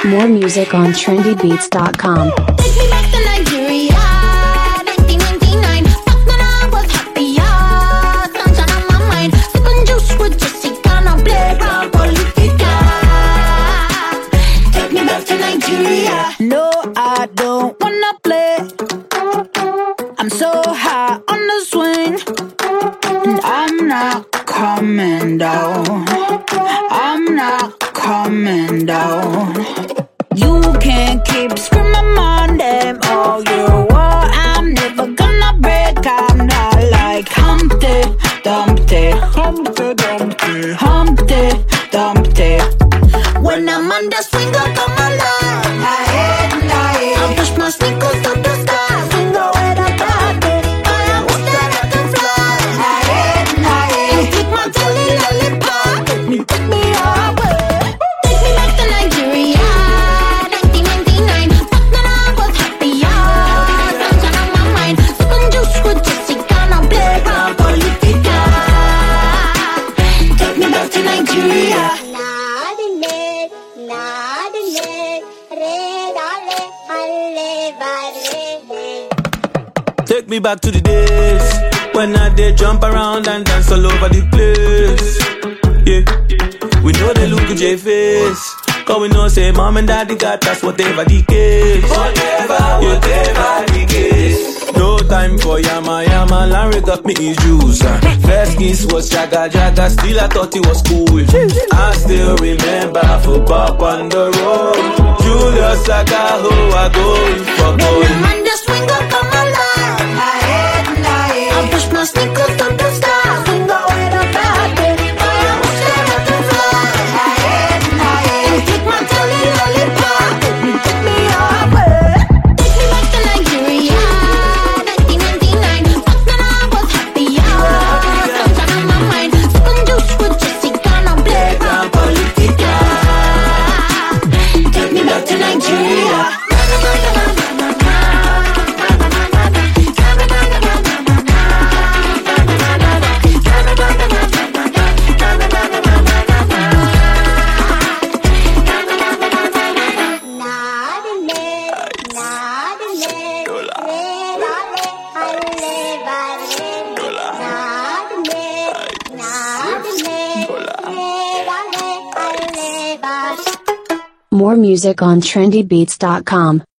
More music on trendybeats.com. Take me back to Nigeria, 1999. Back when I was happier, sunshine on my mind. Sipping juice with Jessica, now playground politica. Take me back to Nigeria. No, I don't wanna play. I'm so high on the swing, and I'm not coming down. I'm not coming down. You can't keep screaming my name all you want. I'm never gonna break. I'm not like Humpty Dumpty, Humpty Dumpty, Humpty Dumpty. When I'm on the swing, I come alive. I push my sneakers to the sky. Swing away the party. I am that I can fly. And keep my jelly lollipop. Take me away. Take me back to Nigeria, 1999. Back when I was happier, sunshine on my mind. Sipping juice with Jessica, now playground politica. Take me back to Nigeria. Take me back to the days when I did jump around and dance all over the place. Yeah, we know they look at J face, cause we know say mom and daddy got us whatever the case. Whatever the case. No time for yama yama, Larry got me his juice. First kiss was jaga jaga, still I thought it was cool. I still remember for Bob on the road. Julius Sakaho, I go for gold. When I'm on the swing, I come alive. I push my sneakers to the sky. Swing away the party. I am that I can fly. And keep my jelly lollipop. Take me away. Take me back to Nigeria, 1999. Back when I was happier, sunshine on my mind. Sipping juice with Jessica, now playground politica. Take me back to Nigeria. More music on trendybeats.com.